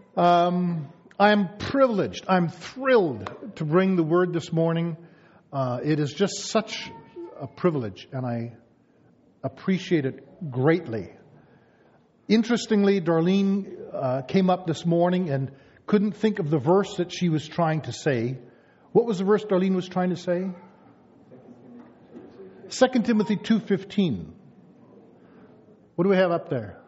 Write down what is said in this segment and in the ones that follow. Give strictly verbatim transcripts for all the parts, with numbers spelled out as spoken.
Um, I'm privileged. I'm thrilled to bring the word this morning. Uh, it is just such a privilege, and I appreciate it greatly. Interestingly, Darlene uh, came up this morning and couldn't think of the verse that she was trying to say. What was the verse Darlene was trying to say? Second Timothy two fifteen. What do we have up there?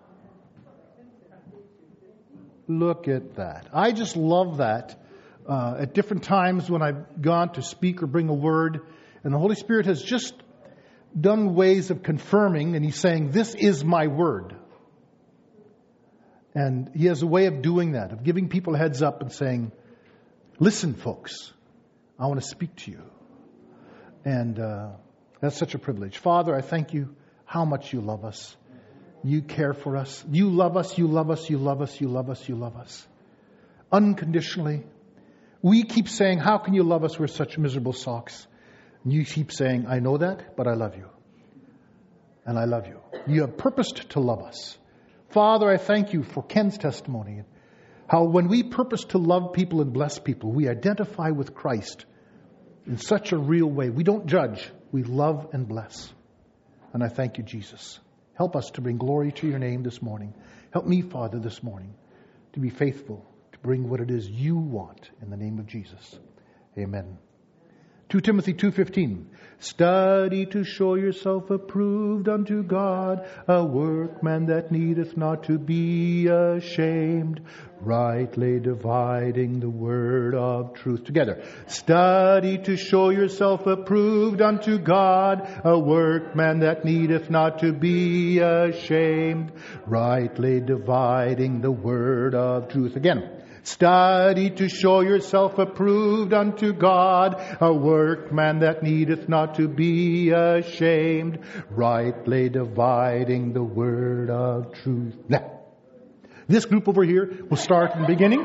Look at that. I just love that. Uh, at different times when I've gone to speak or bring a word, and the Holy Spirit has just done ways of confirming, and He's saying, this is my word. And He has a way of doing that, of giving people a heads up and saying, listen, folks, I want to speak to you. And uh, that's such a privilege. Father, I thank you how much you love us. You care for us. You love us, you love us, you love us, you love us, you love us. Unconditionally. We keep saying, how can you love us? We're such miserable socks. And you keep saying, I know that, but I love you. And I love you. You have purposed to love us. Father, I thank you for Ken's testimony. How when we purpose to love people and bless people, we identify with Christ in such a real way. We don't judge. We love and bless. And I thank you, Jesus. Help us to bring glory to your name this morning. Help me, Father, this morning to be faithful, to bring what it is you want in the name of Jesus. Amen. Second Timothy two fifteen. Study to show yourself approved unto God, a workman that needeth not to be ashamed, rightly dividing the word of truth. Together. Study to show yourself approved unto God, a workman that needeth not to be ashamed, rightly dividing the word of truth. Again. Study to show yourself approved unto God, a workman that needeth not to be ashamed, rightly dividing the word of truth. Now, this group over here will start in the beginning.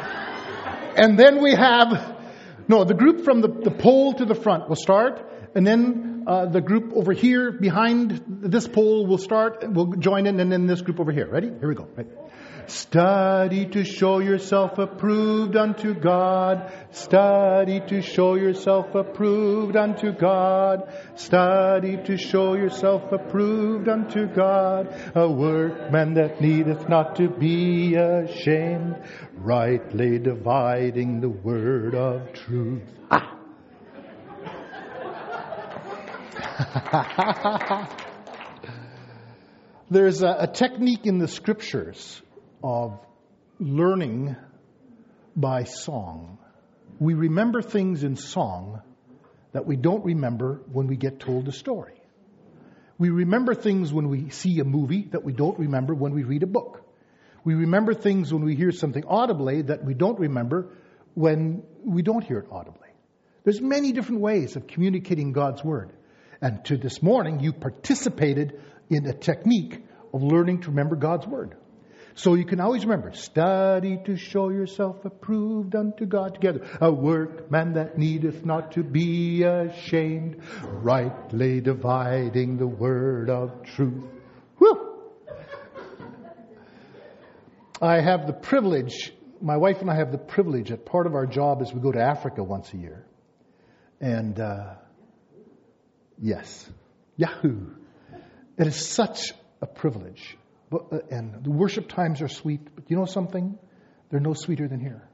And then we have, no, the group from the, the pole to the front will start. And then uh, the group over here behind this pole will start, will join in, and then this group over here. Ready? Here we go. Right. Study to show yourself approved unto God. Study to show yourself approved unto God. Study to show yourself approved unto God. A workman that needeth not to be ashamed, rightly dividing the word of truth. Ah. There's a, a technique in the scriptures of learning by song. We remember things in song that we don't remember when we get told a story. We remember things when we see a movie that we don't remember when we read a book. We remember things when we hear something audibly that we don't remember when we don't hear it audibly. There's many different ways of communicating God's word. And to this morning, you participated in a technique of learning to remember God's word. So you can always remember, study to show yourself approved unto God. Together, a workman that needeth not to be ashamed, rightly dividing the word of truth. Whew! I have the privilege, my wife and I have the privilege that part of our job is we go to Africa once a year. And, uh, yes, Yahoo! It is such a privilege. But, uh, and the worship times are sweet, but you know something? They're no sweeter than here.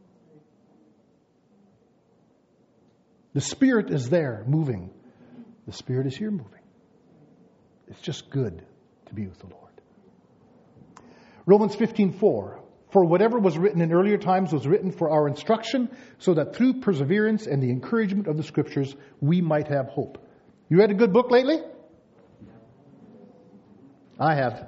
The Spirit is there moving. The Spirit is here moving. It's just good to be with the Lord. Romans fifteen four. For whatever was written in earlier times was written for our instruction, so that through perseverance and the encouragement of the Scriptures, we might have hope. You read a good book lately? I have.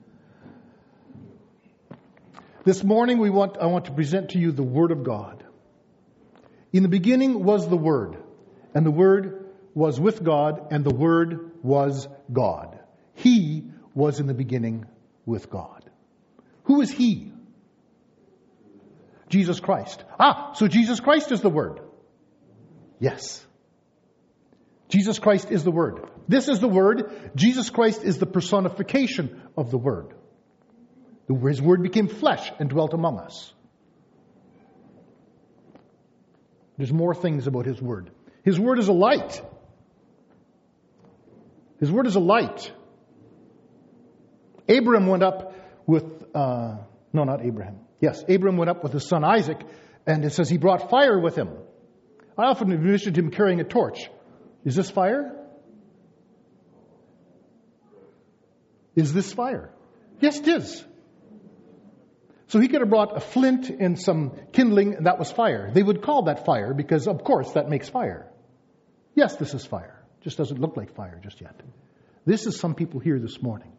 This morning we want I want to present to you the Word of God. In the beginning was the Word, and the Word was with God, and the Word was God. He was in the beginning with God. Who is He? Jesus Christ. Ah, so Jesus Christ is the Word. Yes. Jesus Christ is the Word. This is the Word. Jesus Christ is the personification of the Word. His Word became flesh and dwelt among us. There's more things about His Word. His Word is a light. His Word is a light. Abraham went up with, uh, no, not Abraham. Yes, Abraham went up with his son Isaac, and it says he brought fire with him. I often envisioned him carrying a torch. Is this fire? Is this fire? Yes, it is. So he could have brought a flint and some kindling, and that was fire. They would call that fire because, of course, that makes fire. Yes, this is fire. Just doesn't look like fire just yet. This is some people here this morning.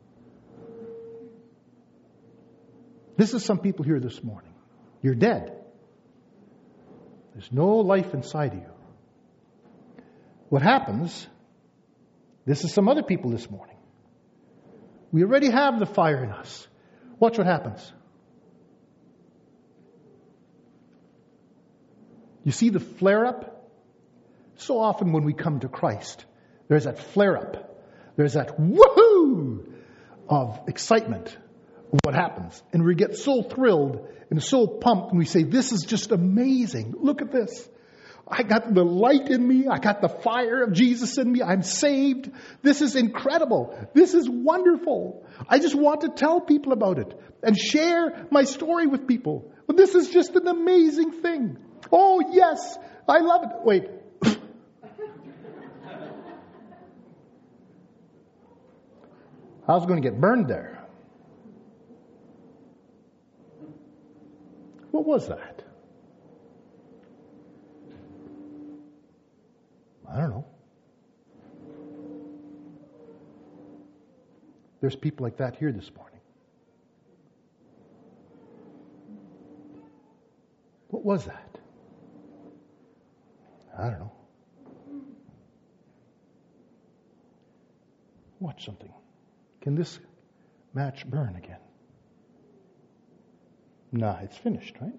This is some people here this morning. You're dead. There's no life inside of you. What happens, this is some other people this morning. We already have the fire in us. Watch what happens. You see the flare-up? So often when we come to Christ, there's that flare-up. There's that woohoo of excitement of what happens. And we get so thrilled and so pumped and we say, this is just amazing. Look at this. I got the light in me. I got the fire of Jesus in me. I'm saved. This is incredible. This is wonderful. I just want to tell people about it and share my story with people. But this is just an amazing thing. Oh, yes. I love it. Wait. I was going to get burned there. What was that? I don't know. There's people like that here this morning. What was that? I don't know. Watch something. Can this match burn again? Nah, it's finished, right?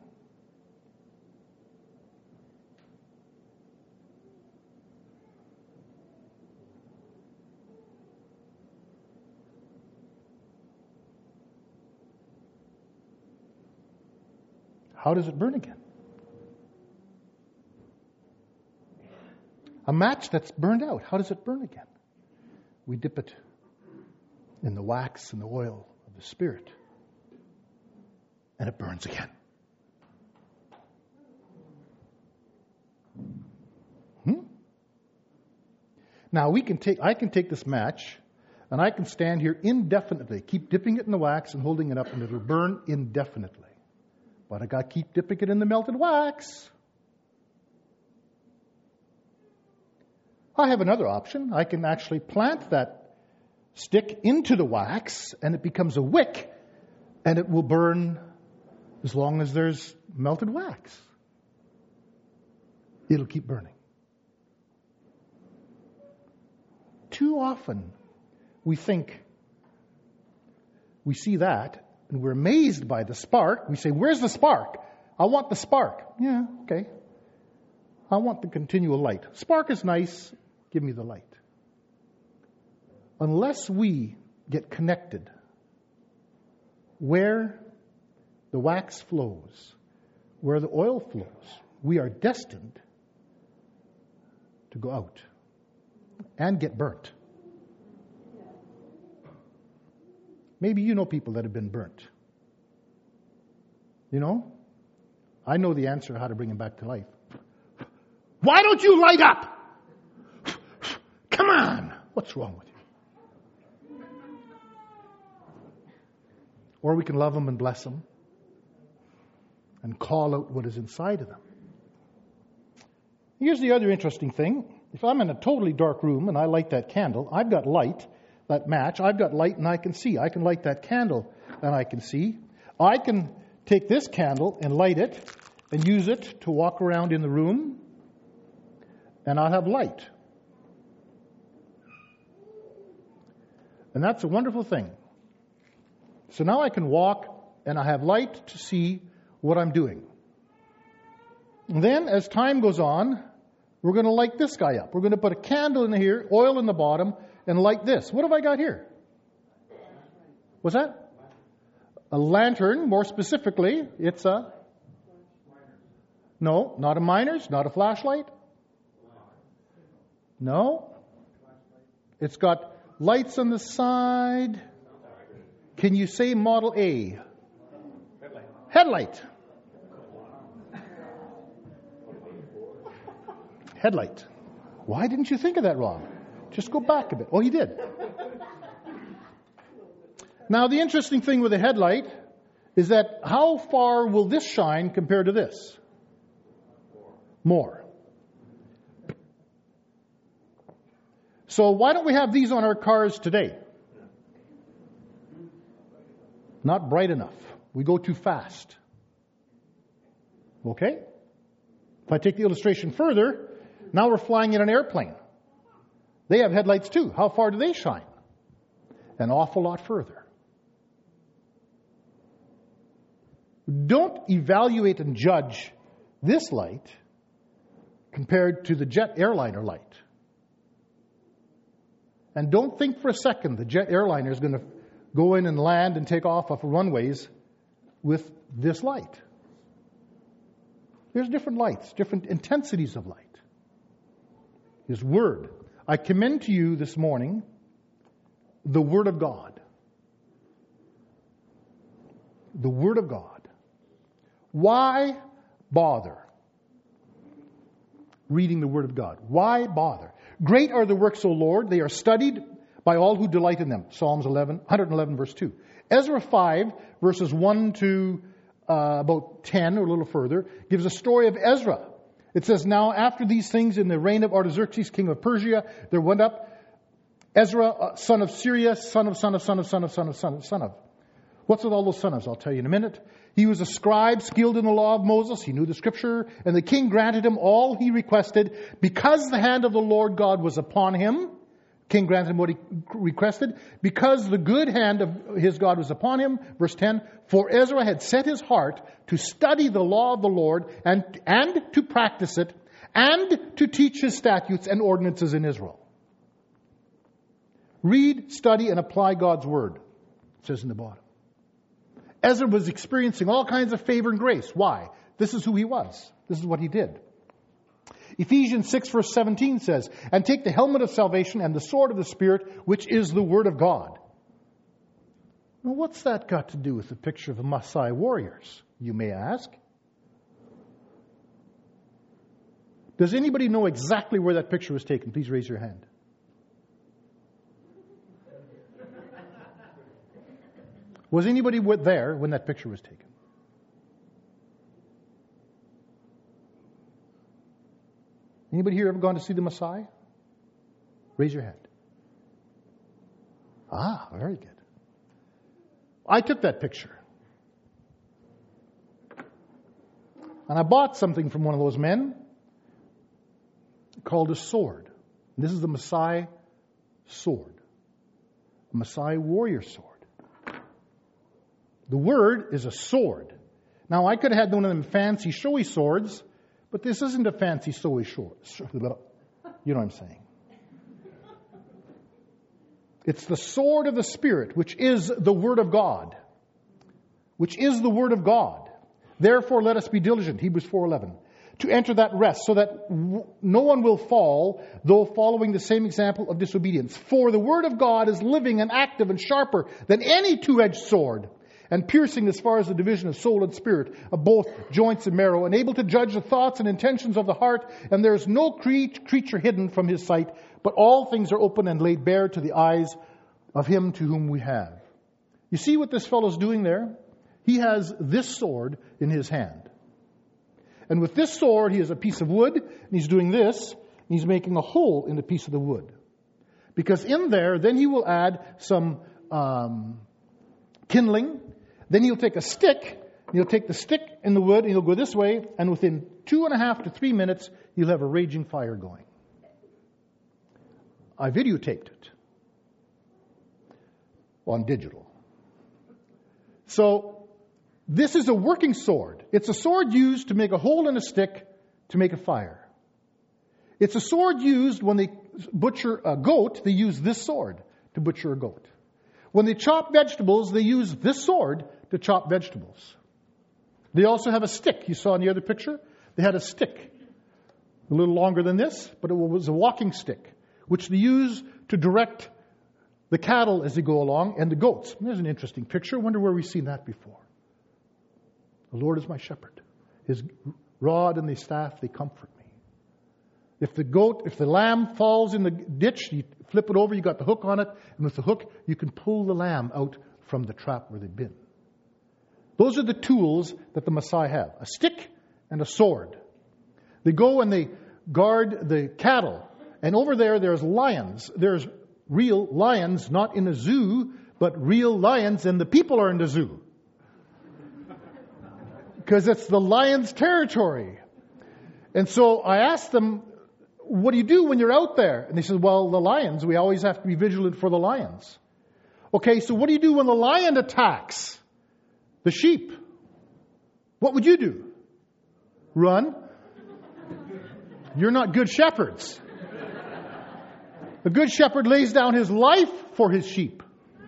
How does it burn again? A match that's burned out, how does it burn again? We dip it in the wax and the oil of the Spirit, and it burns again. Hmm? Now we can take, I can take this match, and I can stand here indefinitely, keep dipping it in the wax and holding it up, and it'll burn indefinitely. But I got to keep dipping it in the melted wax. I have another option. I can actually plant that stick into the wax, and it becomes a wick, and it will burn as long as there's melted wax. It'll keep burning. Too often, we think, we see that, and we're amazed by the spark. We say, where's the spark? I want the spark. Yeah, okay. I want the continual light. Spark is nice. Give me the light. Unless we get connected where the wax flows, where the oil flows, we are destined to go out and get burnt. Maybe you know people that have been burnt. You know? I know the answer how to bring them back to life. Why don't you light up? Come on! What's wrong with you? Or we can love them and bless them and call out what is inside of them. Here's the other interesting thing. If I'm in a totally dark room and I light that candle, I've got light, that match, I've got light and I can see. I can light that candle and I can see. I can take this candle and light it and use it to walk around in the room, and I'll have light. And that's a wonderful thing. So now I can walk and I have light to see what I'm doing. And then as time goes on, we're going to light this guy up. We're going to put a candle in here, oil in the bottom, and light this. What have I got here? What's that? A lantern, more specifically, it's a... No, not a miner's, not a flashlight. No. It's got lights on the side. Can you say Model A? Headlight. Headlight. Headlight. Why didn't you think of that, Ron? Just go back a bit. Oh, he did. Now, the interesting thing with a headlight is that how far will this shine compared to this? More. So why don't we have these on our cars today? Not bright enough. We go too fast. Okay? If I take the illustration further, now we're flying in an airplane. They have headlights too. How far do they shine? An awful lot further. Don't evaluate and judge this light compared to the jet airliner light. And don't think for a second the jet airliner is going to go in and land and take off off of runways with this light. There's different lights, different intensities of light. His Word. I commend to you this morning the Word of God. The Word of God. Why bother reading the Word of God? Why bother? Great are the works, O Lord. They are studied by all who delight in them. Psalms eleven, one eleven, verse two. Ezra five, verses one to uh, about ten, or a little further, gives a story of Ezra. It says, now after these things, in the reign of Artaxerxes, king of Persia, there went up Ezra, uh, son of Syria, son of, son of, son of, son of, son of, son of, son of. What's with all those son ofs? I'll tell you in a minute. He was a scribe, skilled in the law of Moses. He knew the scripture. And the king granted him all he requested. Because the hand of the Lord God was upon him, king granted him what he requested. Because the good hand of his God was upon him, verse ten, for Ezra had set his heart to study the law of the Lord and, and to practice it and to teach his statutes and ordinances in Israel. Read, study, and apply God's word, it says in the bottom. Ezra was experiencing all kinds of favor and grace. Why? This is who he was. This is what he did. Ephesians six verse seventeen says, and take the helmet of salvation and the sword of the Spirit, which is the word of God. Now, what's that got to do with the picture of the Maasai warriors, you may ask? Does anybody know exactly where that picture was taken? Please raise your hand. Was anybody there when that picture was taken? Anybody here ever gone to see the Maasai? Raise your hand. Ah, very good. I took that picture. And I bought something from one of those men called a sword. This is the Maasai sword. A Maasai warrior sword. The word is a sword. Now, I could have had one of them fancy, showy swords, but this isn't a fancy, showy sword. You know what I'm saying? It's the sword of the Spirit, which is the Word of God. Which is the Word of God. Therefore, let us be diligent, Hebrews four eleven, to enter that rest, so that w- no one will fall, though following the same example of disobedience. For the Word of God is living and active and sharper than any two-edged sword, and piercing as far as the division of soul and spirit, of both joints and marrow, and able to judge the thoughts and intentions of the heart. And there is no cre- creature hidden from his sight, but all things are open and laid bare to the eyes of him to whom we have. You see what this fellow's doing there? He has this sword in his hand. And with this sword, he has a piece of wood, and he's doing this, and he's making a hole in the piece of the wood. Because in there, then he will add some um, kindling. Then he'll take a stick, and he'll take the stick in the wood, and he'll go this way, and within two and a half to three minutes, he'll have a raging fire going. I videotaped it on digital. So, this is a working sword. It's a sword used to make a hole in a stick to make a fire. It's a sword used when they butcher a goat, they use this sword to butcher a goat. When they chop vegetables, they use this sword to chop vegetables. They also have a stick. You saw in the other picture? They had a stick. A little longer than this, but it was a walking stick, which they use to direct the cattle as they go along and the goats. There's an interesting picture. I wonder where we've seen that before. The Lord is my shepherd. His rod and the staff, they comfort me. If the goat, if the lamb falls in the ditch, you flip it over, you got the hook on it, and with the hook, you can pull the lamb out from the trap where they've been. Those are the tools that the Messiah have. A stick and a sword. They go and they guard the cattle. And over there, there's lions. There's real lions, not in a zoo, but real lions, and the people are in the zoo. Because it's the lion's territory. And so I asked them, what do you do when you're out there? And they said, well, the lions, we always have to be vigilant for the lions. Okay, so what do you do when the lion attacks the sheep? What would you do? Run? You're not good shepherds. A good shepherd lays down his life for his sheep.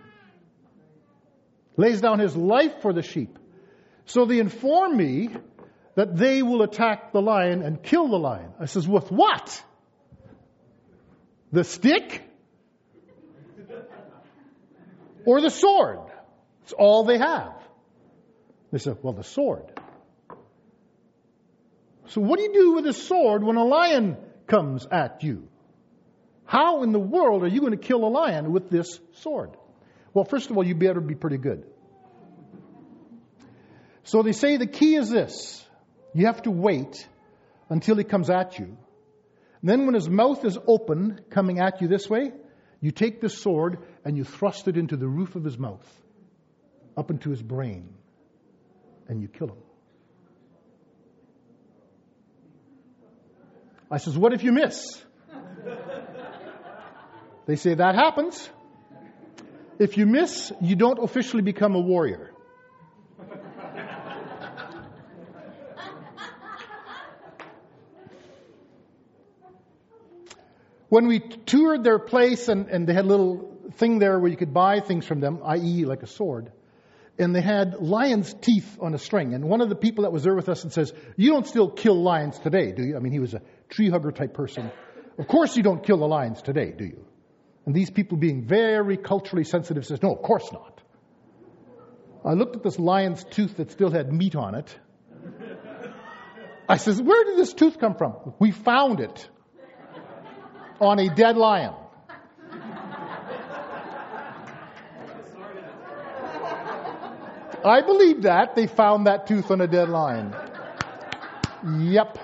Lays down his life for the sheep. So they inform me that they will attack the lion and kill the lion. I says, with what? The stick? Or the sword? It's all they have. They said, well, the sword. So what do you do with a sword when a lion comes at you? How in the world are you going to kill a lion with this sword? Well, first of all, you better be pretty good. So they say the key is this. You have to wait until he comes at you. And then when his mouth is open, coming at you this way, you take the sword and you thrust it into the roof of his mouth, up into his brain, and you kill him. I says, what if you miss? They say, that happens. If you miss, you don't officially become a warrior. When we toured their place, and, and they had a little thing there where you could buy things from them, that is like a sword, and they had lion's teeth on a string. And one of the people that was there with us and says, you don't still kill lions today, do you? I mean, he was a tree hugger type person. Of course you don't kill the lions today, do you? And these people being very culturally sensitive says, no, of course not. I looked at this lion's tooth that still had meat on it. I says, where did this tooth come from? We found it on a dead lion. I believe that. They found that tooth on a dead lion. Yep.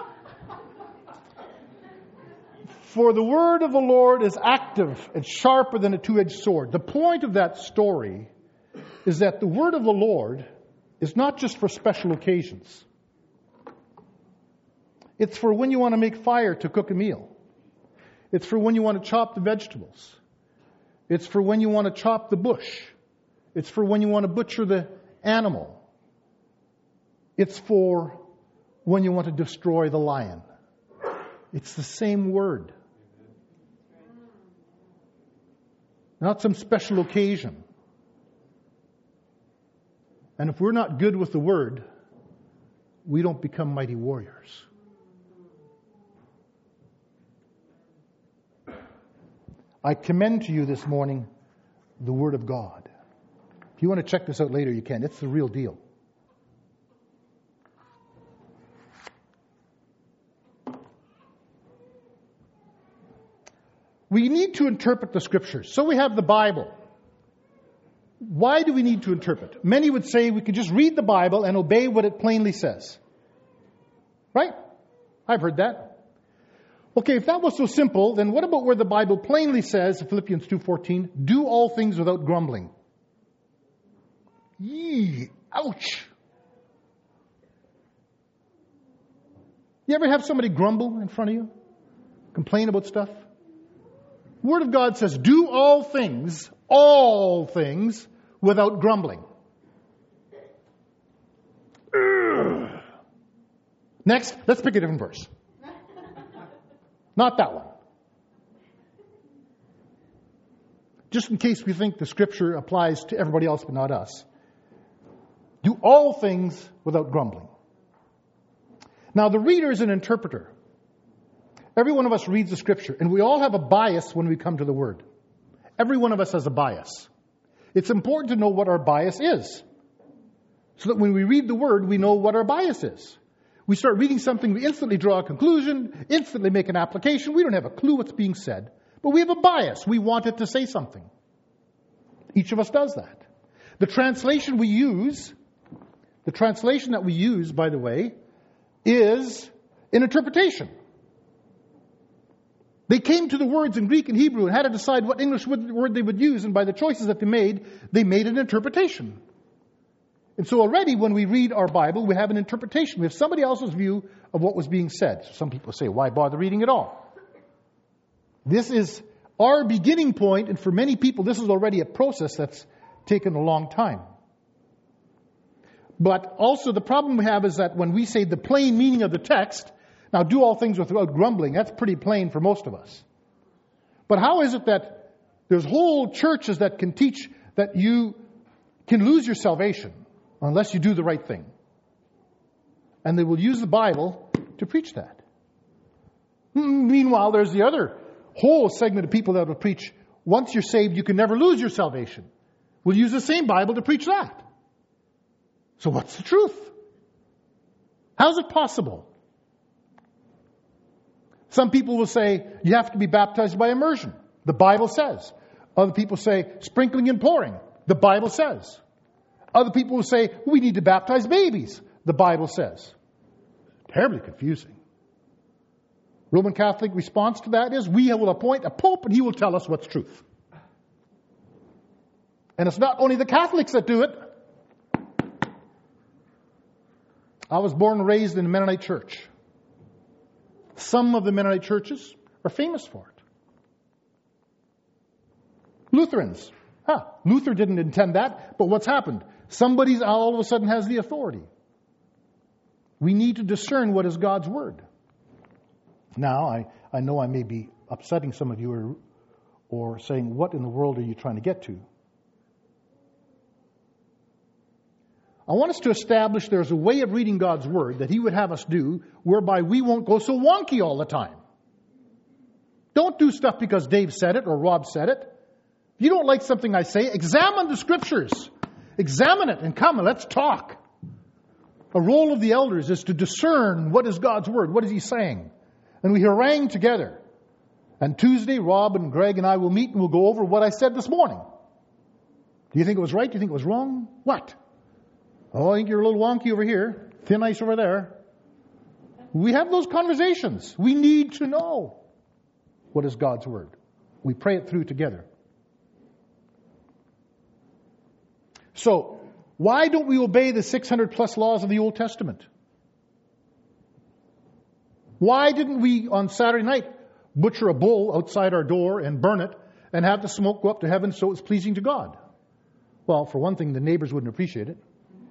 For the word of the Lord is active and sharper than a two-edged sword. The point of that story is that the word of the Lord is not just for special occasions. It's for when you want to make fire to cook a meal. It's for when you want to chop the vegetables. It's for when you want to chop the bush. It's for when you want to butcher the animal. It's for when you want to destroy the lion. It's the same word. Not some special occasion. And if we're not good with the word, we don't become mighty warriors. I commend to you this morning the Word of God. If you want to check this out later, you can. It's the real deal. We need to interpret the Scriptures. So we have the Bible. Why do we need to interpret? Many would say we could just read the Bible and obey what it plainly says. Right? I've heard that. Okay, if that was so simple, then what about where the Bible plainly says, Philippians two fourteen, do all things without grumbling? Yee, ouch. You ever have somebody grumble in front of you? Complain about stuff? The Word of God says, do all things, all things, without grumbling. Ugh. Next, let's pick a different verse. Not that one. just in case we think the Scripture applies to everybody else but not us. Do all things without grumbling. Now, the reader is an interpreter. Every one of us reads the Scripture, and we all have a bias when we come to the Word. Every one of us has a bias. It's important to know what our bias is, so that when we read the Word, we know what our bias is. We start reading something, we instantly draw a conclusion, instantly make an application. We don't have a clue what's being said, but we have a bias. We want it to say something. Each of us does that. The translation we use, the translation that we use, by the way, is an interpretation. They came to the words in Greek and Hebrew and had to decide what English word they would use, and by the choices that they made, they made an interpretation. And so already when we read our Bible, we have an interpretation. We have somebody else's view of what was being said. Some people say, why bother reading at all? This is our beginning point, and for many people, this is already a process that's taken a long time. But also the problem we have is that when we say the plain meaning of the text, now do all things without grumbling, that's pretty plain for most of us. But how is it that there's whole churches that can teach that you can lose your salvation unless you do the right thing? And they will use the Bible to preach that. Meanwhile, there's the other whole segment of people that will preach, once you're saved, you can never lose your salvation. We'll use the same Bible to preach that. So what's the truth? How is it possible? Some people will say, you have to be baptized by immersion. The Bible says. Other people say, sprinkling and pouring. The Bible says. Other people will say, we need to baptize babies. The Bible says. Terribly confusing. Roman Catholic response to that is, we will appoint a pope and he will tell us what's truth. And it's not only the Catholics that do it. I was born and raised in a Mennonite church. Some of the Mennonite churches are famous for it. Lutherans. Huh, Luther didn't intend that, but what's happened? Somebody all of a sudden has the authority. We need to discern what is God's Word. Now, I, I know I may be upsetting some of you or, or saying, what in the world are you trying to get to? I want us to establish there's a way of reading God's Word that He would have us do whereby we won't go so wonky all the time. Don't do stuff because Dave said it or Rob said it. If you don't like something I say, examine the Scriptures. Examine it and come and let's talk. A role of the elders is to discern what is God's Word, what is He saying. And we harangue together. And Tuesday, Rob and Greg and I will meet and we'll go over what I said this morning. Do you think it was right? Do you think it was wrong? What? Oh, I think you're a little wonky over here. Thin ice over there. We have those conversations. We need to know what is God's Word. We pray it through together. So, why don't we obey the six hundred plus laws of the Old Testament? Why didn't we, on Saturday night, butcher a bull outside our door and burn it and have the smoke go up to heaven so it's pleasing to God? Well, for one thing, the neighbors wouldn't appreciate it.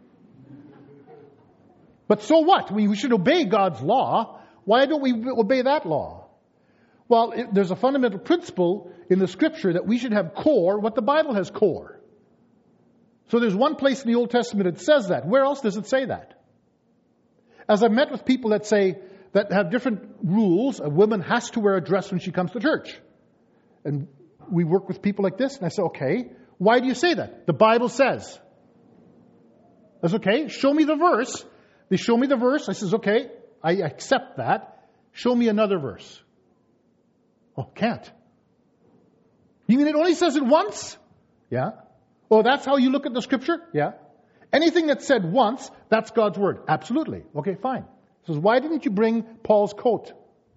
But so what? We, we should obey God's law. Why don't we obey that law? Well, it, there's a fundamental principle in the Scripture that we should have core what the Bible has core. So there's one place in the Old Testament that says that. Where else does it say that? As I've met with people that say, that have different rules, a woman has to wear a dress when she comes to church. And we work with people like this, and I say, okay, why do you say that? The Bible says. That's okay, show me the verse. They show me the verse. I says, okay, I accept that. Show me another verse. Oh, can't. You mean it only says it once? Yeah. Oh, that's how you look at the Scripture? Yeah. Anything that's said once, that's God's Word. Absolutely. Okay, fine. He says, why didn't you bring Paul's coat?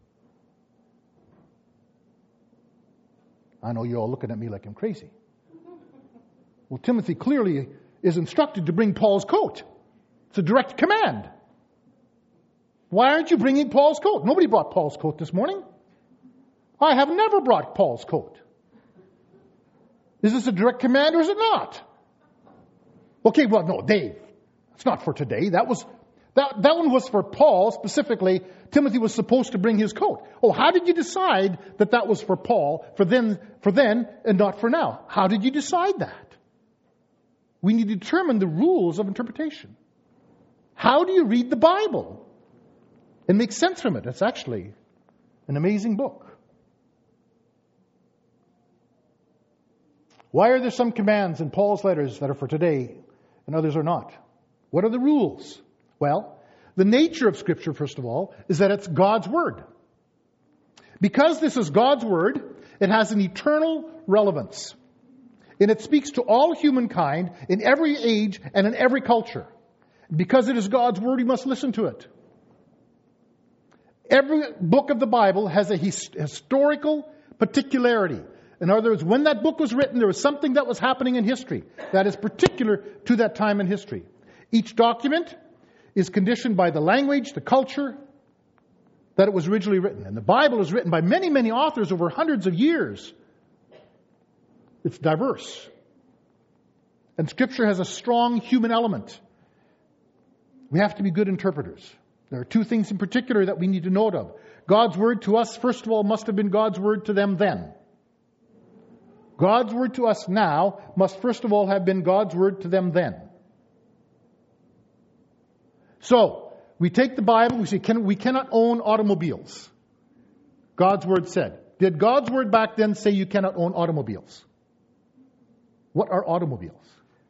I know you're all looking at me like I'm crazy. Well, Timothy clearly is instructed to bring Paul's coat. It's a direct command. Why aren't you bringing Paul's coat? Nobody brought Paul's coat this morning. I have never brought Paul's coat. Is this a direct command or is it not? Okay, well, no, Dave, it's not for today. That was That, that one was for Paul specifically. Timothy was supposed to bring his coat. Oh, how did you decide that that was for Paul, for then, for then and not for now? How did you decide that? We need to determine the rules of interpretation. How do you read the Bible and make sense from it? It's actually an amazing book. Why are there some commands in Paul's letters that are for today and others are not? What are the rules? Well, the nature of Scripture, first of all, is that it's God's Word. Because this is God's Word, it has an eternal relevance. And it speaks to all humankind in every age and in every culture. Because it is God's Word, we must listen to it. Every book of the Bible has a his- historical particularity. In other words, when that book was written, there was something that was happening in history that is particular to that time in history. Each document is conditioned by the language, the culture that it was originally written. And the Bible is written by many, many authors over hundreds of years. It's diverse. And Scripture has a strong human element. We have to be good interpreters. There are two things in particular that we need to note of. God's Word to us, first of all, must have been God's Word to them then. God's Word to us now must first of all have been God's Word to them then. So, we take the Bible, we say can, we cannot own automobiles. God's Word said. Did God's Word back then say you cannot own automobiles? What are automobiles?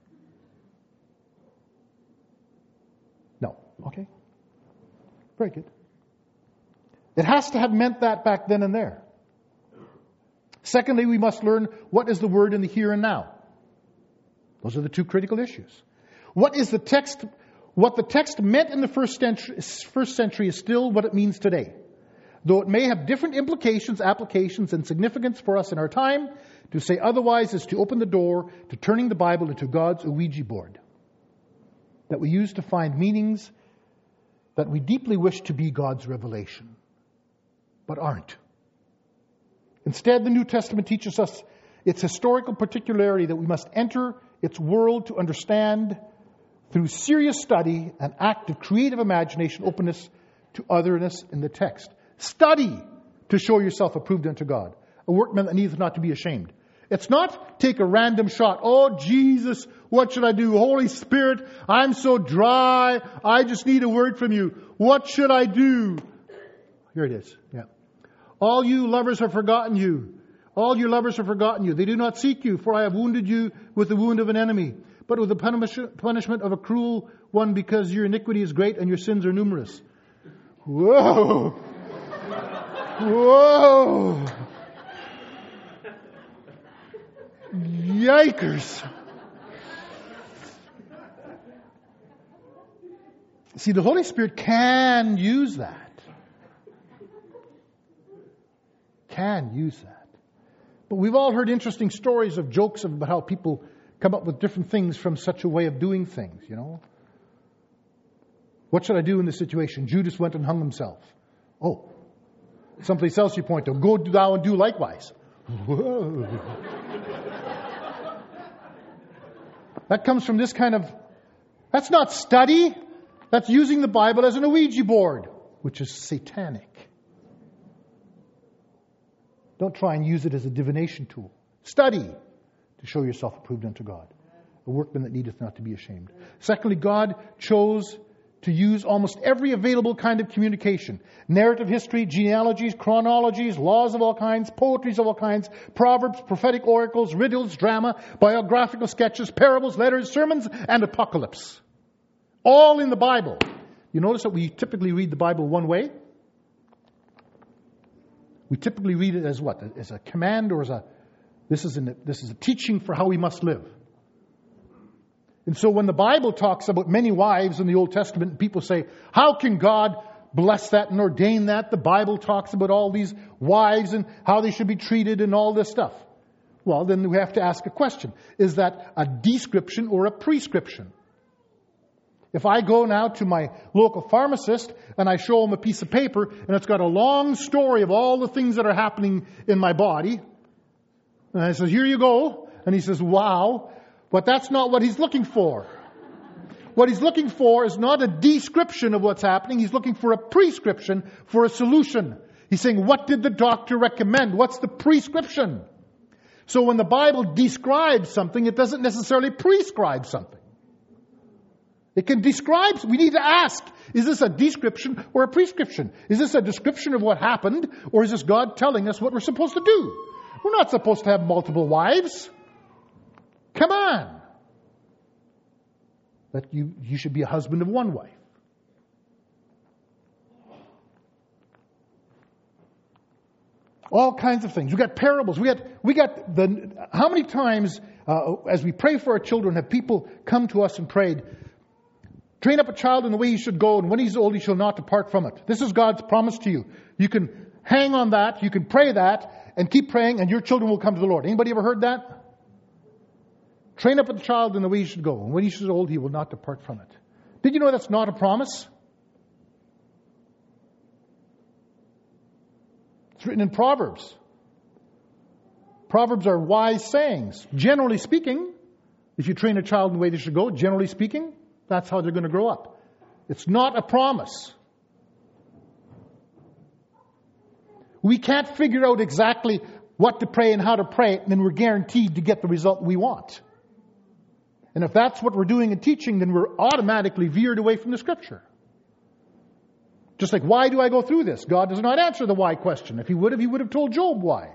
No. Okay. Very good. It has to have meant that back then and there. Secondly, we must learn what is the word in the here and now. Those are the two critical issues. What is the text? What the text meant in the first century, first century is still what it means today. Though it may have different implications, applications, and significance for us in our time, to say otherwise is to open the door to turning the Bible into God's Ouija board that we use to find meanings that we deeply wish to be God's revelation, but aren't. Instead, the New Testament teaches us its historical particularity that we must enter its world to understand through serious study, an act of creative imagination, openness to otherness in the text. Study to show yourself approved unto God, a workman that needeth not to be ashamed. It's not take a random shot. Oh, Jesus, what should I do? Holy Spirit, I'm so dry. I just need a word from you. What should I do? Here it is. Yeah. All you lovers have forgotten you. All your lovers have forgotten you. They do not seek you, for I have wounded you with the wound of an enemy, but with the punishment of a cruel one, because your iniquity is great and your sins are numerous. Whoa! Whoa! Yikers! See, the Holy Spirit can use that. Can use that. But we've all heard interesting stories of jokes about how people come up with different things from such a way of doing things, you know. What should I do in this situation? Judas went and hung himself. Oh. Someplace else you point to. Go thou and do likewise. Whoa. That comes from this kind of, that's not study. That's using the Bible as an Ouija board, which is satanic. Don't try and use it as a divination tool. Study to show yourself approved unto God, a workman that needeth not to be ashamed. Secondly, God chose to use almost every available kind of communication. Narrative history, genealogies, chronologies, laws of all kinds, poetries of all kinds, proverbs, prophetic oracles, riddles, drama, biographical sketches, parables, letters, sermons, and apocalypse. All in the Bible. You notice that we typically read the Bible one way? We typically read it as what? As a command or as a, this is, an, this is a teaching for how we must live. And so when the Bible talks about many wives in the Old Testament, people say, how can God bless that and ordain that? The Bible talks about all these wives and how they should be treated and all this stuff. Well, then we have to ask a question. Is that a description or a prescription? If I go now to my local pharmacist and I show him a piece of paper and it's got a long story of all the things that are happening in my body, and I say, here you go. And he says, wow. But that's not what he's looking for. what he's looking for is not a description of what's happening. He's looking for a prescription for a solution. He's saying, what did the doctor recommend? What's the prescription? So when the Bible describes something, it doesn't necessarily prescribe something. It can describe, we need to ask, is this a description or a prescription? Is this a description of what happened, or is this God telling us what we're supposed to do? We're not supposed to have multiple wives. Come on. That you, you should be a husband of one wife. All kinds of things. We got parables. We got, we got the, how many times, uh, as we pray for our children, have people come to us and prayed, train up a child in the way he should go, and when he's old, he shall not depart from it. This is God's promise to you. You can hang on that, you can pray that, and keep praying, and your children will come to the Lord. Anybody ever heard that? Train up a child in the way he should go, and when he is old, he will not depart from it. Did you know that's not a promise? It's written in Proverbs. Proverbs are wise sayings. Generally speaking, if you train a child in the way they should go, generally speaking, that's how they're going to grow up. It's not a promise. We can't figure out exactly what to pray and how to pray, and then we're guaranteed to get the result we want. And if that's what we're doing in teaching, then we're automatically veered away from the Scripture. Just like, why do I go through this? God does not answer the why question. If He would have, He would have told Job why.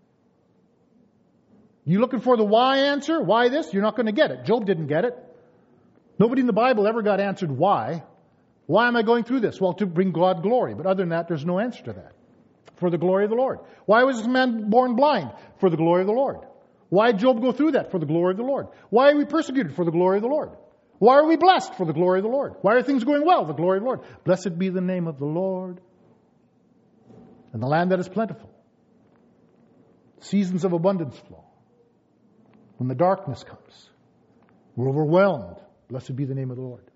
You looking for the why answer? Why this? You're not going to get it. Job didn't get it. Nobody in the Bible ever got answered why. Why am I going through this? Well, to bring God glory. But other than that, there's no answer to that. For the glory of the Lord. Why was this man born blind? For the glory of the Lord. Why did Job go through that? For the glory of the Lord. Why are we persecuted? For the glory of the Lord. Why are we blessed? For the glory of the Lord. Why are things going well? The glory of the Lord. Blessed be the name of the Lord. And the land that is plentiful. Seasons of abundance flow. When the darkness comes, we're overwhelmed. Blessed be the name of the Lord.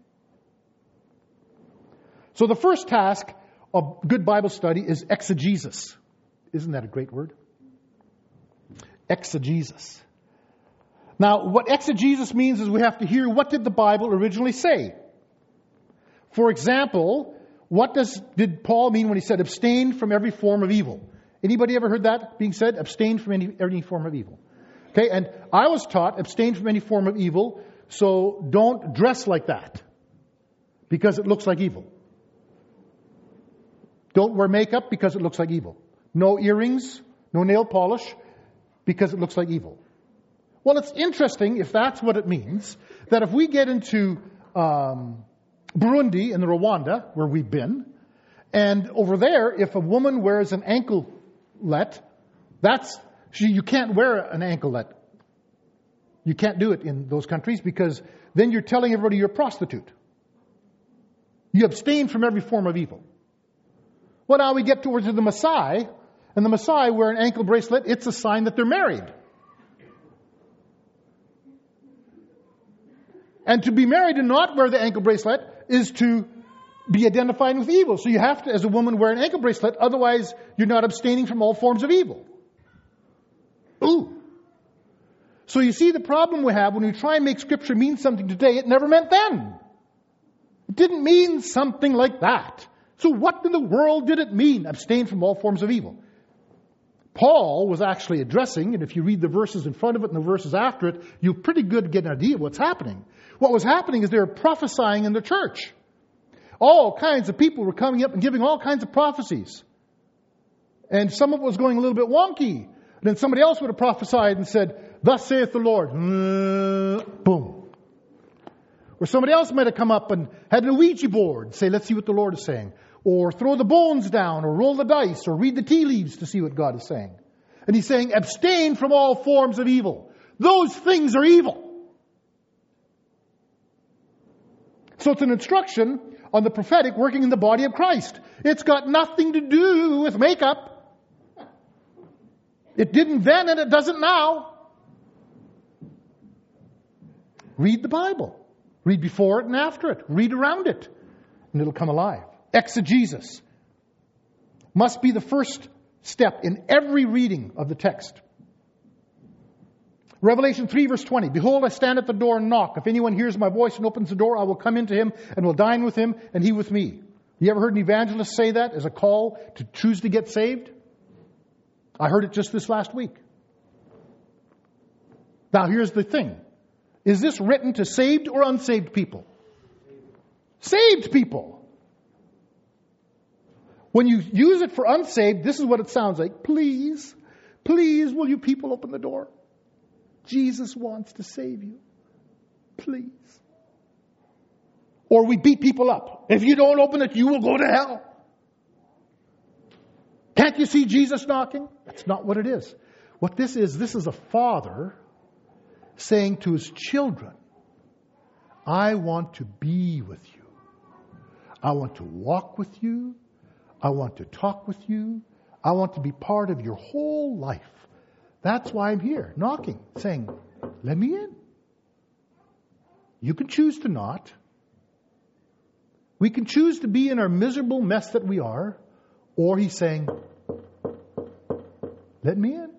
So the first task of good Bible study is exegesis. Isn't that a great word? Exegesis. Now, what exegesis means is we have to hear, what did the Bible originally say? For example, what does did Paul mean when he said, abstain from every form of evil? Anybody ever heard that being said? Abstain from any, any form of evil. Okay, and I was taught, abstain from any form of evil, so don't dress like that, because it looks like evil. Don't wear makeup because it looks like evil. No earrings, no nail polish, because it looks like evil. Well, it's interesting, if that's what it means, that if we get into um, Burundi and Rwanda, where we've been, and over there, if a woman wears an anklet, that's, she, you can't wear an anklet. You can't do it in those countries, because then you're telling everybody you're a prostitute. You abstain from every form of evil. Well, now we get towards the Maasai, and the Maasai wear an ankle bracelet. It's a sign that they're married. And to be married and not wear the ankle bracelet is to be identified with evil. So you have to, as a woman, wear an ankle bracelet. Otherwise, you're not abstaining from all forms of evil. Ooh. So you see the problem we have when we try and make Scripture mean something today, it never meant then. It didn't mean something like that. So what in the world did it mean, abstain from all forms of evil? Paul was actually addressing, and if you read the verses in front of it and the verses after it, you're pretty good to get an idea of what's happening. What was happening is they were prophesying in the church. All kinds of people were coming up and giving all kinds of prophecies. And some of it was going a little bit wonky. And then somebody else would have prophesied and said, thus saith the Lord. Uh, boom. Or somebody else might have come up and had an Ouija board and say, let's see what the Lord is saying. Or throw the bones down, or roll the dice, or read the tea leaves to see what God is saying. And He's saying, abstain from all forms of evil. Those things are evil. So it's an instruction on the prophetic working in the body of Christ. It's got nothing to do with makeup. It didn't then and it doesn't now. Read the Bible. Read before it and after it. Read around it. And it'll come alive. Exegesis must be the first step in every reading of the text. Revelation three verse twenty, behold, I stand at the door and knock. If anyone hears my voice and opens the door, I will come into him and will dine with him and he with me. You ever heard an evangelist say that as a call to choose to get saved? I heard it just this last week. Now here's the thing. Is this written to saved or unsaved people? Saved people. When you use it for unsaved, this is what it sounds like. Please, please, will you people open the door? Jesus wants to save you. Please. Or we beat people up. If you don't open it, you will go to hell. Can't you see Jesus knocking? That's not what it is. What this is, this is a father saying to his children, I want to be with you. I want to walk with you. I want to talk with you. I want to be part of your whole life. That's why I'm here, knocking, saying, let me in. You can choose to not. We can choose to be in our miserable mess that we are, or he's saying, let me in.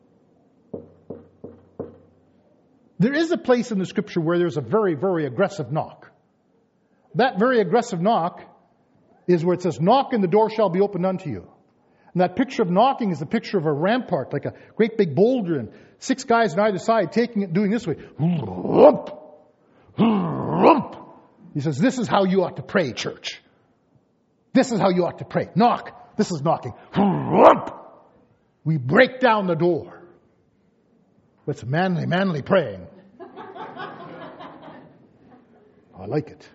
There is a place in the scripture where there's a very, very aggressive knock. That very aggressive knock is where it says, knock and the door shall be opened unto you. And that picture of knocking is a picture of a rampart, like a great big boulder, and six guys on either side taking it, doing this way. He says, this is how you ought to pray, church. This is how you ought to pray. Knock. This is knocking. We break down the door. It's manly, manly praying. I like it.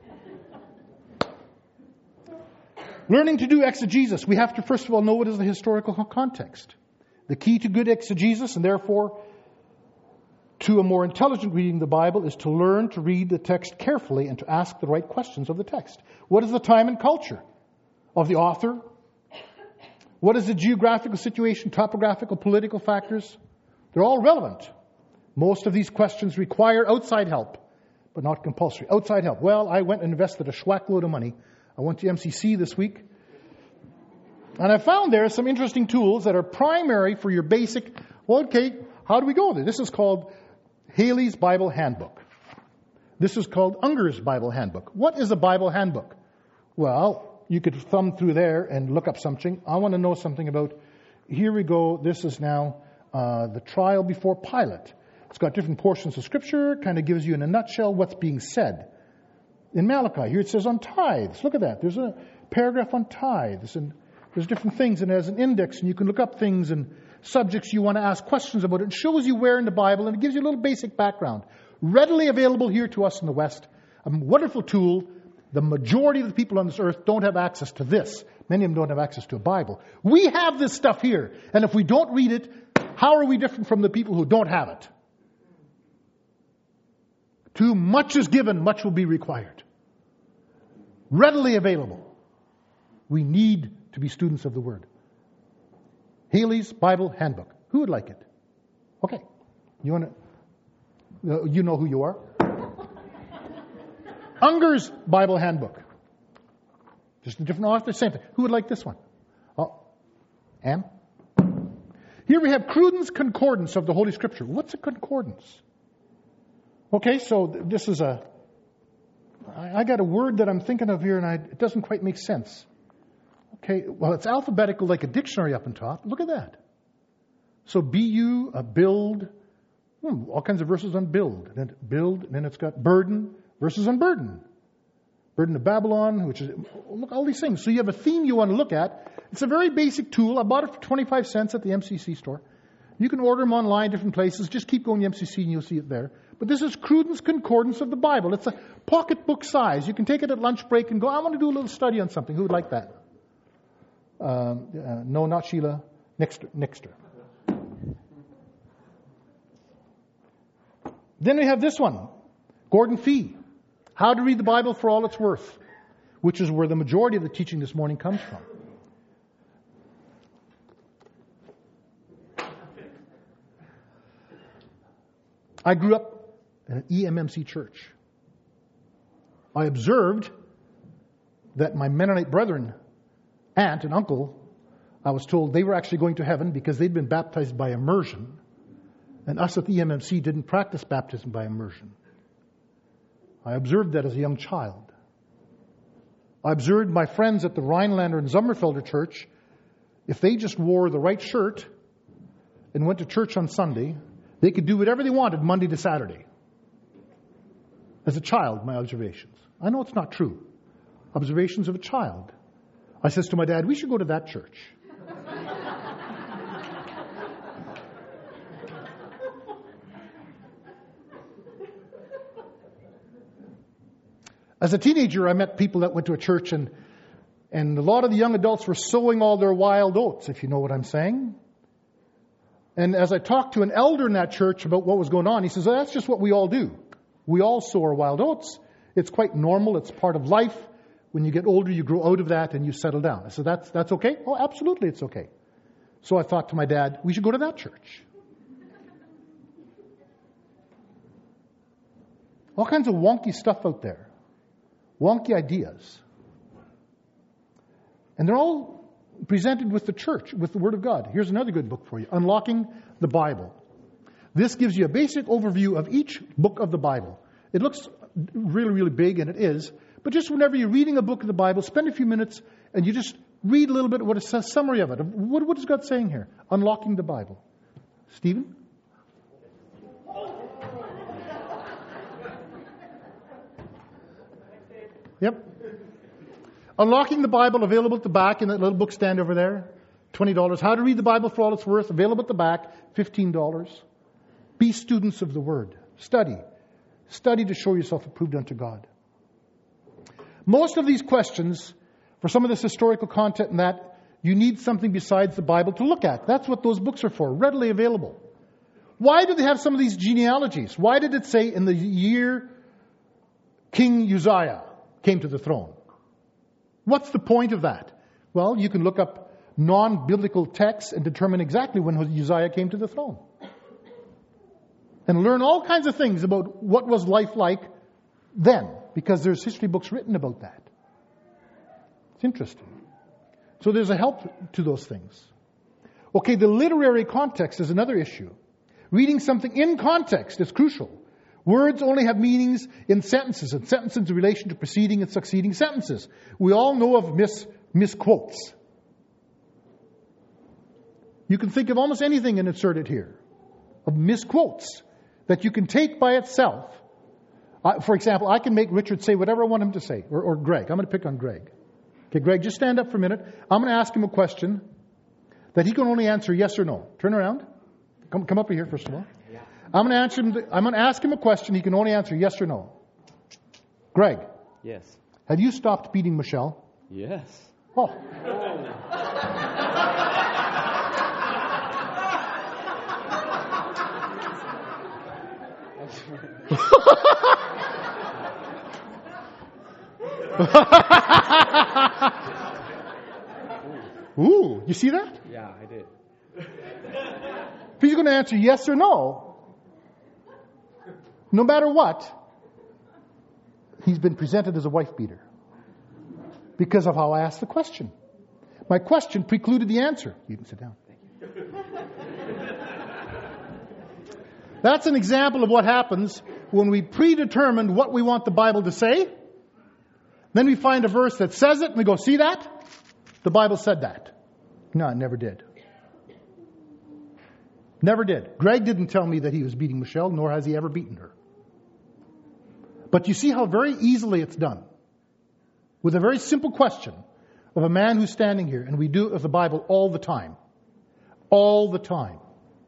Learning to do exegesis, we have to first of all know what is the historical context. The key to good exegesis, and therefore to a more intelligent reading of the Bible, is to learn to read the text carefully and to ask the right questions of the text. What is the time and culture of the author? What is the geographical situation, topographical, political factors? They're all relevant. Most of these questions require outside help, but not compulsory. Outside help. Well, I went and invested a schwack load of money. I went to M C C this week, and I found there some interesting tools that are primary for your basic, well, okay, how do we go there? This is called Haley's Bible Handbook. This is called Unger's Bible Handbook. What is a Bible handbook? Well, you could thumb through there and look up something. I want to know something about, here we go, this is now uh, the trial before Pilate. It's got different portions of Scripture, kind of gives you in a nutshell what's being said. In Malachi, here it says on tithes. Look at that. There's a paragraph on tithes, and there's different things, and it has an index, and you can look up things and subjects you want to ask questions about. It shows you where in the Bible, and it gives you a little basic background. Readily available here to us in the West. A wonderful tool. The majority of the people on this earth don't have access to this. Many of them don't have access to a Bible. We have this stuff here, and if we don't read it, how are we different from the people who don't have it? Too much is given, much will be required. Readily available. We need to be students of the Word. Haley's Bible Handbook. Who would like it? Okay. You want to? You know who you are. Unger's Bible Handbook. Just a different author, same thing. Who would like this one? Oh, Anne? Here we have Cruden's Concordance of the Holy Scripture. What's a concordance? Okay, so this is a... I got a word that I'm thinking of here, and I, it doesn't quite make sense. Okay, well, it's alphabetical like a dictionary up on top. Look at that. So B U, a build, hmm, all kinds of verses on build. And then build, and then it's got burden, verses on burden. Burden of Babylon, which is, look, all these things. So you have a theme you want to look at. It's a very basic tool. I bought it for twenty-five cents at the M C C store. You can order them online, different places. Just keep going to M C C and you'll see it there. But this is Cruden's Concordance of the Bible. It's a pocketbook size. You can take it at lunch break and go, I want to do a little study on something. Who would like that? Um, uh, no, not Sheila. Nixter. Nixter. Then we have this one. Gordon Fee. How to Read the Bible for All It's Worth, which is where the majority of the teaching this morning comes from. I grew up in an E M M C church. I observed that my Mennonite brethren, aunt and uncle, I was told they were actually going to heaven because they'd been baptized by immersion. And us at the E M M C didn't practice baptism by immersion. I observed that as a young child. I observed my friends at the Rhinelander and Sommerfelder Church, if they just wore the right shirt and went to church on Sunday, they could do whatever they wanted Monday to Saturday. As a child, my observations. I know it's not true. Observations of a child. I says to my dad, we should go to that church. As a teenager, I met people that went to a church, and and a lot of the young adults were sowing all their wild oats, if you know what I'm saying. And as I talked to an elder in that church about what was going on, he says, oh, that's just what we all do. We all sow our wild oats. It's quite normal. It's part of life. When you get older, you grow out of that and you settle down. I said, that's, that's okay? Oh, absolutely, it's okay. So I thought to my dad, we should go to that church. All kinds of wonky stuff out there. Wonky ideas. And they're all presented with the church, with the Word of God. Here's another good book for you, Unlocking the Bible. This gives you a basic overview of each book of the Bible. It looks really, really big, and it is. But just whenever you're reading a book of the Bible, spend a few minutes and you just read a little bit of what it says, summary of it. What, what is God saying here? Unlocking the Bible. Stephen? Yep. Unlocking the Bible, available at the back in that little book stand over there. twenty dollars. How to read the Bible for all it's worth, available at the back. fifteen dollars. Be students of the Word. Study. Study to show yourself approved unto God. Most of these questions, for some of this historical content and that, you need something besides the Bible to look at. That's what those books are for, readily available. Why do they have some of these genealogies? Why did it say in the year King Uzziah came to the throne? What's the point of that? Well, you can look up non-biblical texts and determine exactly when Uzziah came to the throne. And learn all kinds of things about what was life like then, because there's history books written about that. It's interesting. So there's a help to those things. Okay, the literary context is another issue. Reading something in context is crucial. Words only have meanings in sentences, and sentences in relation to preceding and succeeding sentences. We all know of mis, misquotes. You can think of almost anything and insert it here. Of misquotes that you can take by itself. Uh, for example, I can make Richard say whatever I want him to say, or, or Greg. I'm going to pick on Greg. Okay, Greg, just stand up for a minute. I'm going to ask him a question that he can only answer yes or no. Turn around. Come, come up here, first of all. Yeah. I'm going to answer him. To, I'm going to ask him a question. He can only answer yes or no. Greg. Yes. Have you stopped beating Michelle? Yes. Oh. Ooh, you see that? Yeah, I did. If he's going to answer yes or no, no matter what, he's been presented as a wife beater because of how I asked the question. My question precluded the answer. You can sit down. That's an example of what happens when we predetermine what we want the Bible to say. Then we find a verse that says it and we go, see that? The Bible said that. No, it never did. Never did. Greg didn't tell me that he was beating Michelle, nor has he ever beaten her. But you see how very easily it's done. With a very simple question of a man who's standing here, and we do it with the Bible all the time. All the time.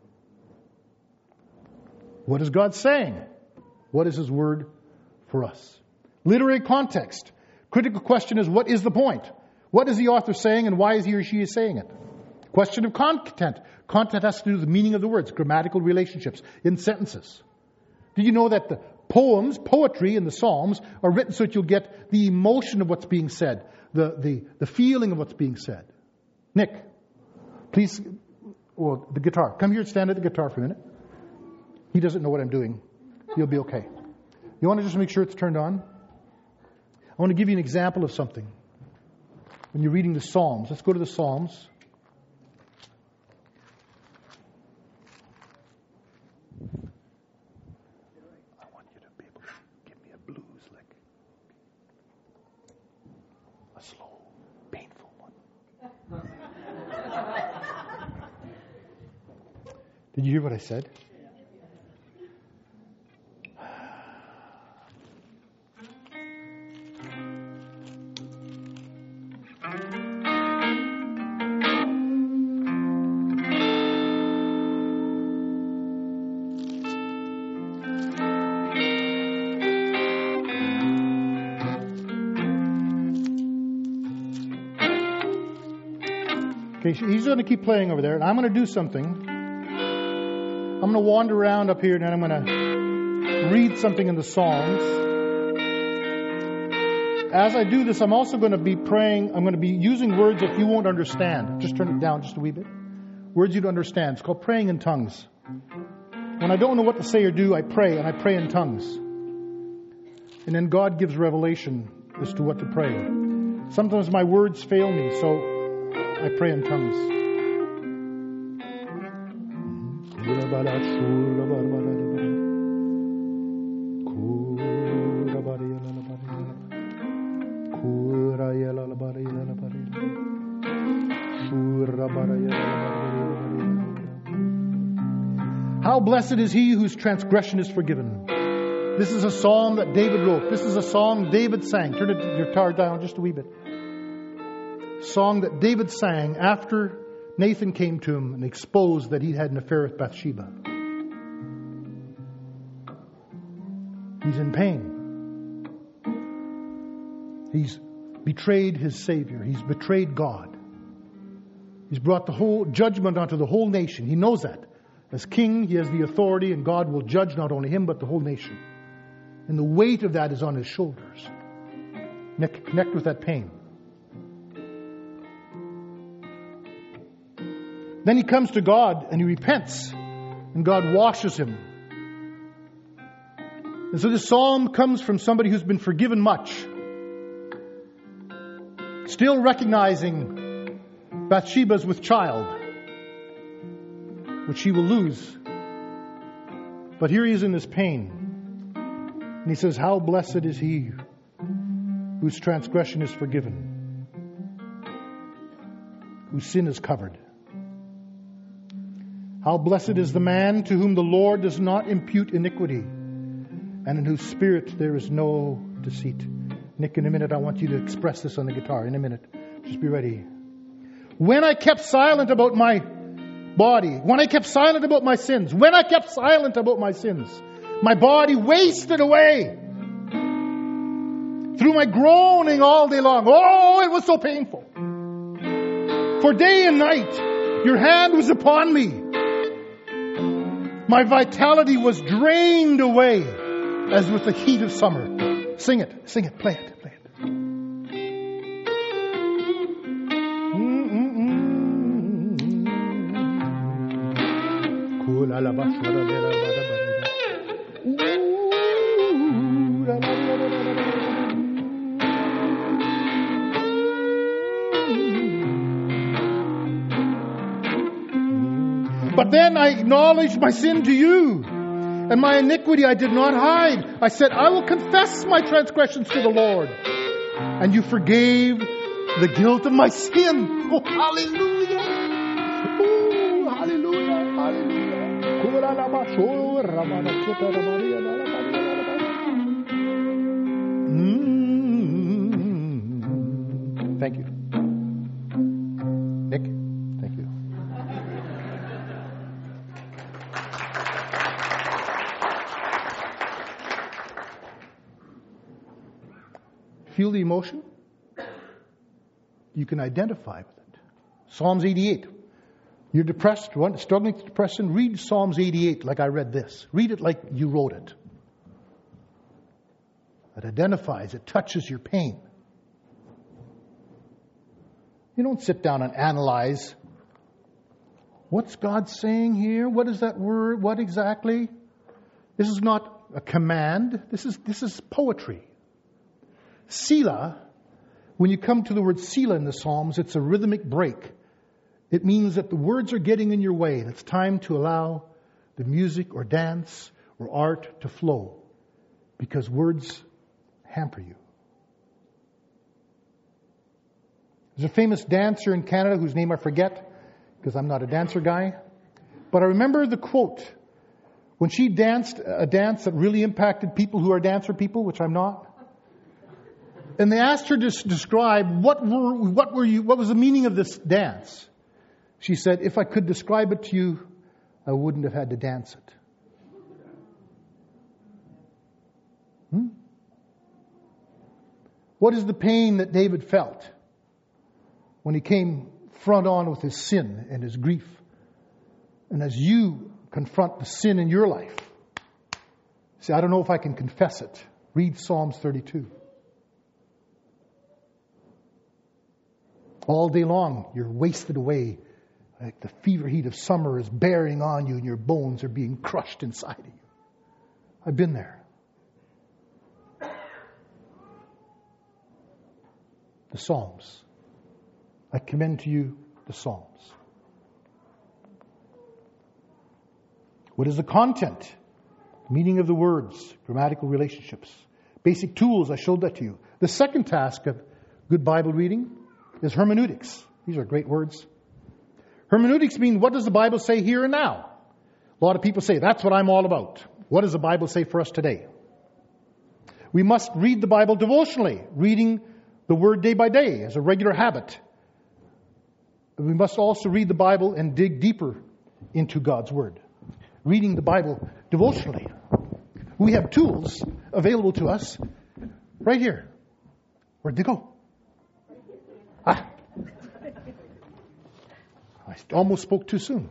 What is God saying? What is His Word for us? Literary context. Critical question is, what is the point? What is the author saying, and why is he or she is saying it? Question of content. Content has to do with the meaning of the words, grammatical relationships in sentences. Did you know that the poems, poetry in the Psalms are written so that you'll get the emotion of what's being said, the, the, the feeling of what's being said? Nick, please, well, the guitar. Come here and stand at the guitar for a minute. He doesn't know what I'm doing. You'll be okay. You want to just make sure it's turned on? I want to give you an example of something. When you're reading the Psalms, let's go to the Psalms. Did you hear what I said? Okay, he's going to keep playing over there, and I'm going to do something. I'm going to wander around up here, and then I'm going to read something in the Psalms. As I do this, I'm also going to be praying. I'm going to be using words that you won't understand. Just turn it down just a wee bit. Words you'd understand. It's called praying in tongues. When I don't know what to say or do, I pray, and I pray in tongues. And then God gives revelation as to what to pray. Sometimes my words fail me, so I pray in tongues. How blessed is he whose transgression is forgiven. This is a psalm that David wrote. This is a song David sang. Turn it, your guitar down just a wee bit. Song that David sang after Nathan came to him and exposed that he had an affair with Bathsheba. He's in pain. He's betrayed his Savior. He's betrayed God. He's brought the whole judgment onto the whole nation. He knows that. As king, he has the authority, and God will judge not only him, but the whole nation. And the weight of that is on his shoulders. Connect with that pain. Then he comes to God and he repents, and God washes him. And so this psalm comes from somebody who's been forgiven much, still recognizing Bathsheba's with child, which she will lose. But here he is in this pain. And he says, how blessed is he whose transgression is forgiven, whose sin is covered. How blessed is the man to whom the Lord does not impute iniquity, and in whose spirit there is no deceit. Nick, in a minute, I want you to express this on the guitar. In a minute. Just be ready. When I kept silent about my body, when I kept silent about my sins, when I kept silent about my sins, my body wasted away through my groaning all day long. Oh, it was so painful. For day and night, your hand was upon me. My vitality was drained away as with the heat of summer. Sing it, sing it, play it, play it. But then I acknowledged my sin to you, and my iniquity I did not hide. I said, I will confess my transgressions to the Lord. And you forgave the guilt of my sin. Oh, hallelujah. Oh, hallelujah, mm-hmm. Thank you. Nick, thank you. Feel the emotion? You can identify with it. Psalms eighty-eight. You're depressed, struggling with depression, read Psalms eighty-eight like I read this. Read it like you wrote it. It identifies, it touches your pain. You don't sit down and analyze. What's God saying here? What is that word? What exactly? This is not a command. This is, this is poetry. Selah, when you come to the word Selah in the Psalms, it's a rhythmic break. It means that the words are getting in your way, and it's time to allow the music or dance or art to flow, because words hamper you. There's a famous dancer in Canada whose name I forget because I'm not a dancer guy. But I remember the quote when she danced a dance that really impacted people who are dancer people, which I'm not. And they asked her to describe what were what were you what was the meaning of this dance. She said, "If I could describe it to you, I wouldn't have had to dance it." Hmm? What is the pain that David felt when he came front on with his sin and his grief? And as you confront the sin in your life, say, "I don't know if I can confess it." Read Psalms thirty-two. All day long, you're wasted away. Like the fever heat of summer is bearing on you and your bones are being crushed inside of you. I've been there. The Psalms. I commend to you the Psalms. What is the content? Meaning of the words, grammatical relationships. Basic tools, I showed that to you. The second task of good Bible reading is hermeneutics. These are great words. Hermeneutics mean, what does the Bible say here and now? A lot of people say, that's what I'm all about. What does the Bible say for us today? We must read the Bible devotionally, reading the Word day by day as a regular habit. We must also read the Bible and dig deeper into God's Word. Reading the Bible devotionally. We have tools available to us right here. Where'd they go? Ah. I almost spoke too soon.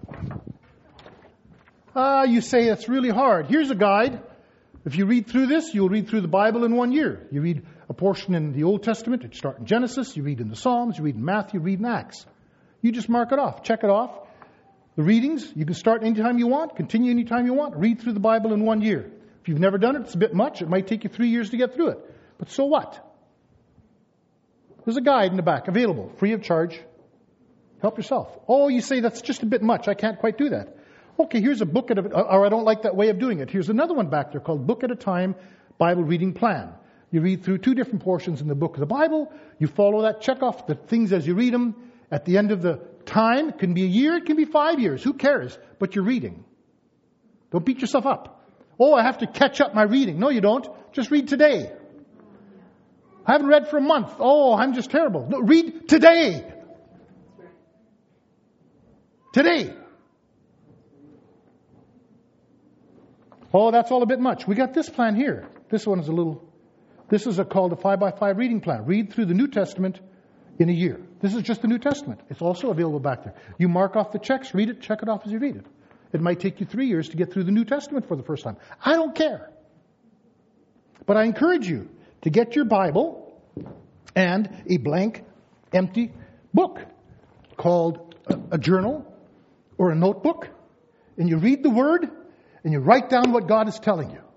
Ah, you say it's really hard. Here's a guide. If you read through this, you'll read through the Bible in one year. You read a portion in the Old Testament. You start in Genesis. You read in the Psalms. You read in Matthew. You read in Acts. You just mark it off. Check it off. The readings, you can start anytime you want. Continue anytime you want. Read through the Bible in one year. If you've never done it, it's a bit much. It might take you three years to get through it. But so what? There's a guide in the back available, free of charge. Help yourself. Oh, you say that's just a bit much. I can't quite do that. Okay, here's a book at a, or I don't like that way of doing it. Here's another one back there called Book at a Time Bible Reading Plan. You read through two different portions in the book of the Bible. You follow that. Check off the things as you read them. At the end of the time, it can be a year, it can be five years. Who cares? But you're reading. Don't beat yourself up. Oh, I have to catch up my reading. No, you don't. Just read today. I haven't read for a month. Oh, I'm just terrible. No, read today. Today. Oh, that's all a bit much. We got this plan here. This one is a little, this is a called a five by five reading plan. Read through the New Testament in a year. This is just the New Testament. It's also available back there. You mark off the checks, read it, check it off as you read it. It might take you three years to get through the New Testament for the first time. I don't care. But I encourage you to get your Bible and a blank, empty book called a, a journal or a notebook, and you read the Word and you write down what God is telling you.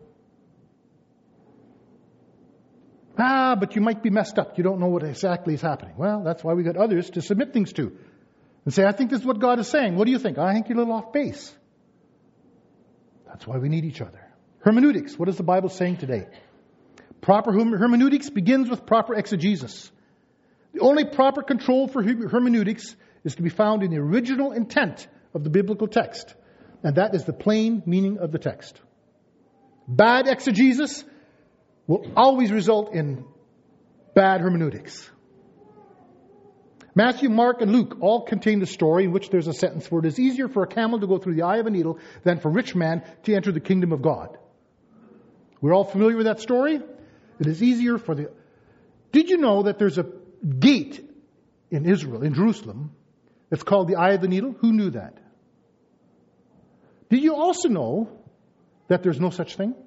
Ah, but you might be messed up. You don't know what exactly is happening. Well, that's why we got others to submit things to. And say, I think this is what God is saying. What do you think? I think you're a little off base. That's why we need each other. Hermeneutics. What is the Bible saying today? Proper hermeneutics begins with proper exegesis. The only proper control for hermeneutics is to be found in the original intent of the biblical text. And that is the plain meaning of the text. Bad exegesis will always result in bad hermeneutics. Matthew, Mark, and Luke all contain the story in which there's a sentence where it is easier for a camel to go through the eye of a needle than for a rich man to enter the kingdom of God. We're all familiar with that story? It is easier for the... Did you know that there's a gate in Israel, in Jerusalem, that's called the eye of the needle? Who knew that? Did you also know that there's no such thing?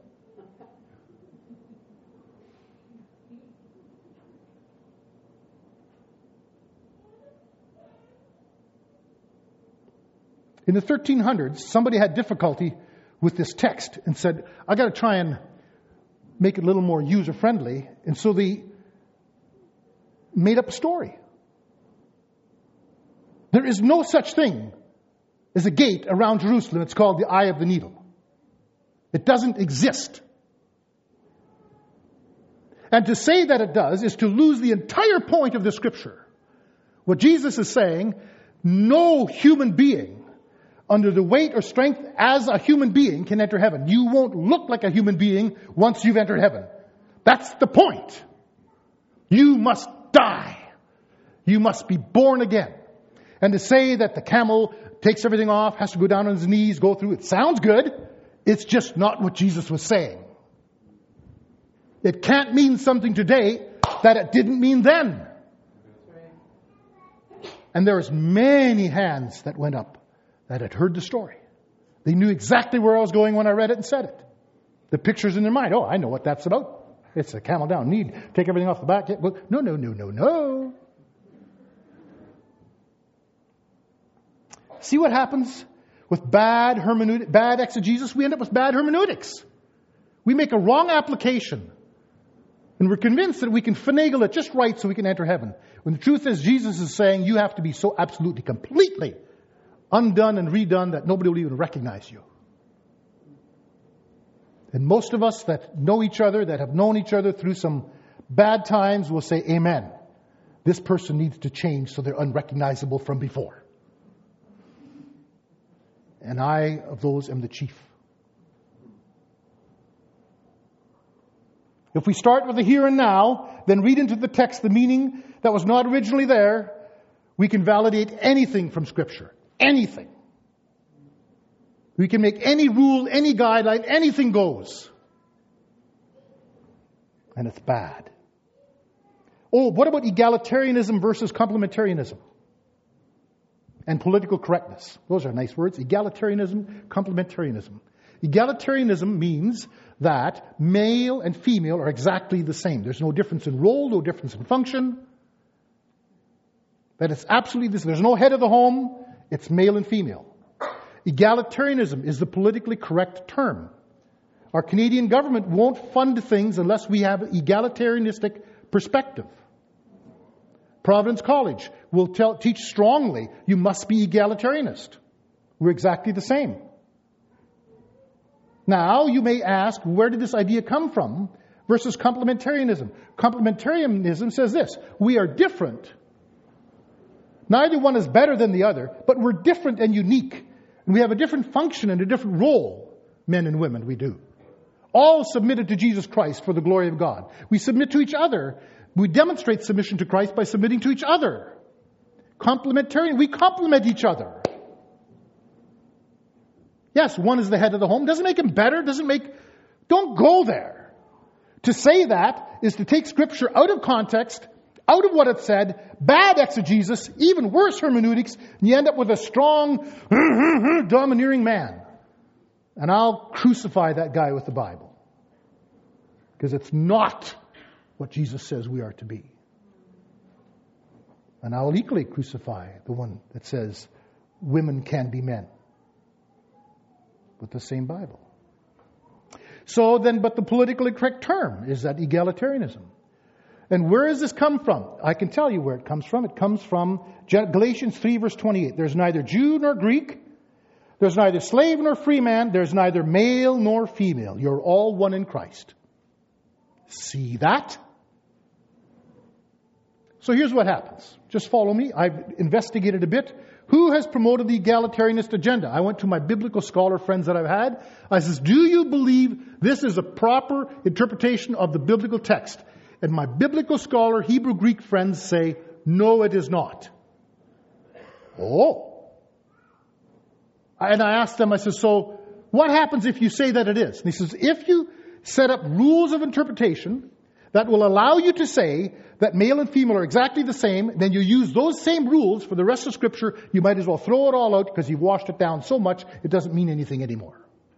In the thirteen hundreds, somebody had difficulty with this text and said, I got to try and make it a little more user-friendly. And so they made up a story. There is no such thing as a gate around Jerusalem. It's called the eye of the needle. It doesn't exist. And to say that it does is to lose the entire point of the Scripture. What Jesus is saying, no human being under the weight or strength as a human being can enter heaven. You won't look like a human being once you've entered heaven. That's the point. You must die. You must be born again. And to say that the camel takes everything off, has to go down on his knees, go through, it sounds good. It's just not what Jesus was saying. It can't mean something today that it didn't mean then. And there was many hands that went up that had heard the story. They knew exactly where I was going when I read it and said it. The picture's in their mind. Oh, I know what that's about. It's a camel down. Need take everything off the back. Well, no, no, no, no, no. See what happens with bad hermeneutic, bad exegesis? We end up with bad hermeneutics. We make a wrong application. And we're convinced that we can finagle it just right so we can enter heaven. When the truth is, Jesus is saying you have to be so absolutely, completely undone and redone that nobody will even recognize you. And most of us that know each other, that have known each other through some bad times, will say, amen. This person needs to change so they're unrecognizable from before. And I, of those, am the chief. If we start with the here and now, then read into the text the meaning that was not originally there, we can validate anything from Scripture. Anything. We can make any rule, any guideline, anything goes. And it's bad. Oh, what about egalitarianism versus complementarianism? And political correctness. Those are nice words. Egalitarianism, complementarianism. Egalitarianism means that male and female are exactly the same. There's no difference in role, no difference in function. That it's absolutely this. There's no head of the home. It's male and female. Egalitarianism is the politically correct term. Our Canadian government won't fund things unless we have an egalitarianistic perspective. Providence College will tell, teach strongly you must be egalitarianist. We're exactly the same. Now, you may ask, where did this idea come from versus complementarianism? Complementarianism says this: we are different. Neither one is better than the other, but we're different and unique. And we have a different function and a different role, men and women, we do. All submitted to Jesus Christ for the glory of God. We submit to each other. We demonstrate submission to Christ by submitting to each other. Complementarian, we complement each other. Yes, one is the head of the home. Doesn't make him better. Doesn't make... Don't go there. To say that is to take Scripture out of context, out of what it said, bad exegesis, even worse hermeneutics, and you end up with a strong, domineering man. And I'll crucify that guy with the Bible. Because it's not what Jesus says we are to be. And I'll equally crucify the one that says women can be men. With the same Bible. So then, but the politically correct term is that egalitarianism. And where does this come from? I can tell you where it comes from. It comes from Galatians three verse twenty-eight. There's neither Jew nor Greek. There's neither slave nor free man. There's neither male nor female. You're all one in Christ. See that? So here's what happens. Just follow me. I've investigated a bit. Who has promoted the egalitarianist agenda? I went to my biblical scholar friends that I've had. I says, do you believe this is a proper interpretation of the biblical text? And my biblical scholar, Hebrew Greek friends say, no, it is not. Oh. And I asked them, I said, so what happens if you say that it is? And he says, if you set up rules of interpretation that will allow you to say that male and female are exactly the same, then you use those same rules for the rest of Scripture, you might as well throw it all out because you've washed it down so much it doesn't mean anything anymore.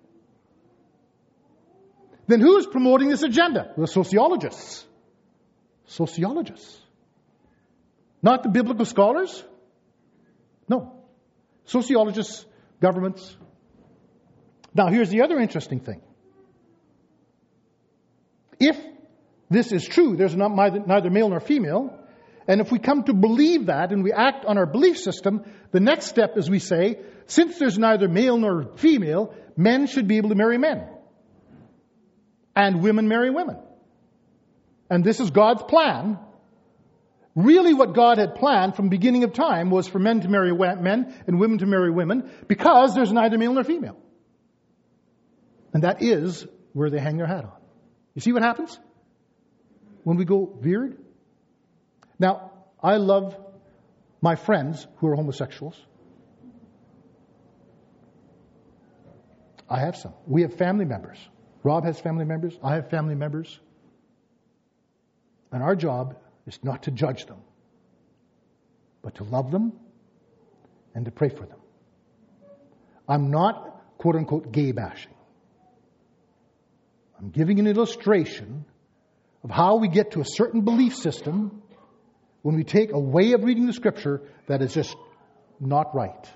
Then who is promoting this agenda? The sociologists. Sociologists. Not the biblical scholars. No. Sociologists, governments. Now here's the other interesting thing. If this is true, there's not neither male nor female. And if we come to believe that and we act on our belief system, the next step is we say, since there's neither male nor female, men should be able to marry men. And women marry women. And this is God's plan. Really what God had planned from the beginning of time was for men to marry men and women to marry women, because there's neither male nor female. And that is where they hang their hat on. You see what happens when we go weird? Now, I love my friends who are homosexuals. I have some. We have family members. Rob has family members. I have family members. And our job is not to judge them, but to love them and to pray for them. I'm not, quote unquote, gay bashing. I'm giving an illustration of how we get to a certain belief system when we take a way of reading the Scripture that is just not right.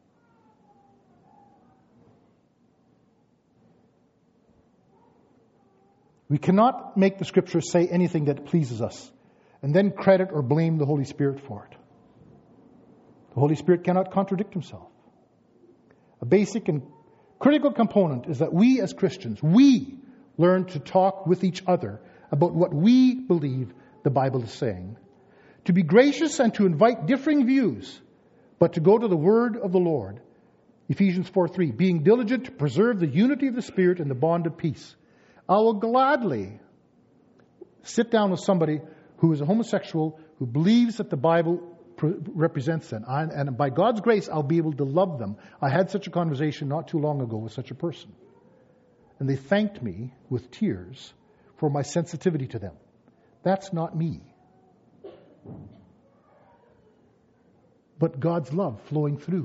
We cannot make the Scripture say anything that pleases us and then credit or blame the Holy Spirit for it. The Holy Spirit cannot contradict Himself. A basic and critical component is that we as Christians, we learn to talk with each other about what we believe the Bible is saying. To be gracious and to invite differing views, but to go to the Word of the Lord. Ephesians four three, being diligent to preserve the unity of the Spirit and the bond of peace. I will gladly sit down with somebody who is a homosexual, who believes that the Bible pre- represents them. I, and by God's grace, I'll be able to love them. I had such a conversation not too long ago with such a person. And they thanked me with tears for my sensitivity to them. That's not me. But God's love flowing through.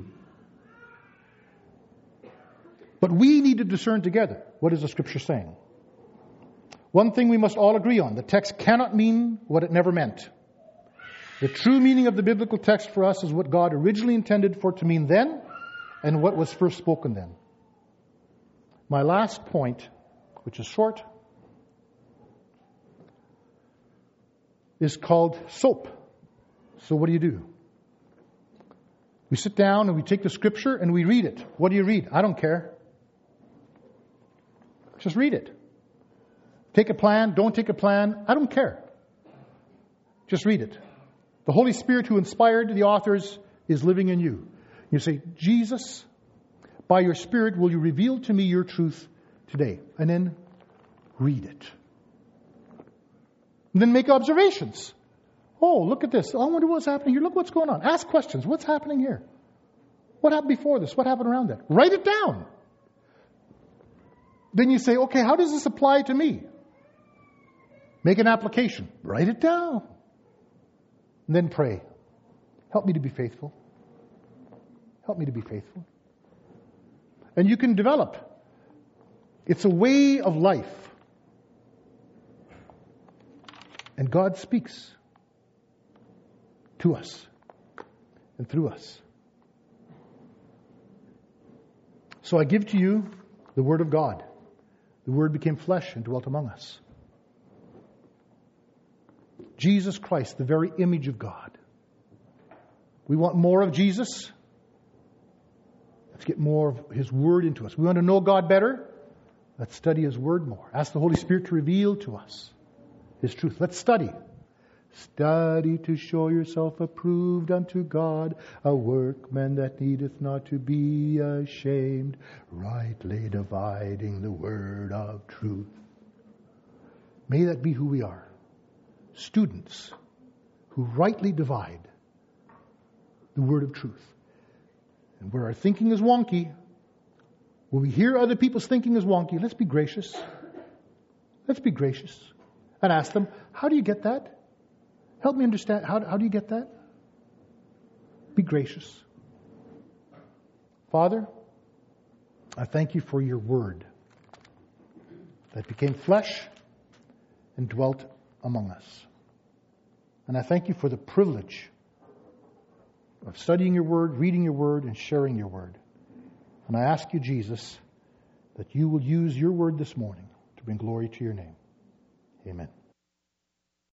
But we need to discern together. What is the Scripture saying? One thing we must all agree on. The text cannot mean what it never meant. The true meaning of the biblical text for us is what God originally intended for it to mean then and what was first spoken then. My last point, which is short, is called SOAP. So what do you do? We sit down and we take the Scripture and we read it. What do you read? I don't care. Just read it. Take a plan, don't take a plan, I don't care. Just read it. The Holy Spirit who inspired the authors is living in you. You say, Jesus, by your Spirit will you reveal to me your truth today? And then read it. And then make observations. Oh, look at this. I wonder what's happening here. Look what's going on. Ask questions. What's happening here? What happened before this? What happened around that? Write it down. Then you say, okay, how does this apply to me? Make an application. Write it down. And then pray. Help me to be faithful. Help me to be faithful. And you can develop. It's a way of life. And God speaks to us and through us. So I give to you the Word of God. The Word became flesh and dwelt among us. Jesus Christ, the very image of God. We want more of Jesus. Let's get more of His Word into us. We want to know God better. Let's study His Word more. Ask the Holy Spirit to reveal to us His truth. Let's study. Study to show yourself approved unto God, a workman that needeth not to be ashamed, rightly dividing the word of truth. May that be who we are. Students who rightly divide the word of truth. And where our thinking is wonky, when we hear other people's thinking is wonky, let's be gracious. Let's be gracious. And ask them, how do you get that? Help me understand. How, how do you get that? Be gracious. Father, I thank you for your word that became flesh and dwelt among us. And I thank you for the privilege of studying your word, reading your word, and sharing your word. And I ask you, Jesus, that you will use your word this morning to bring glory to your name. Amen.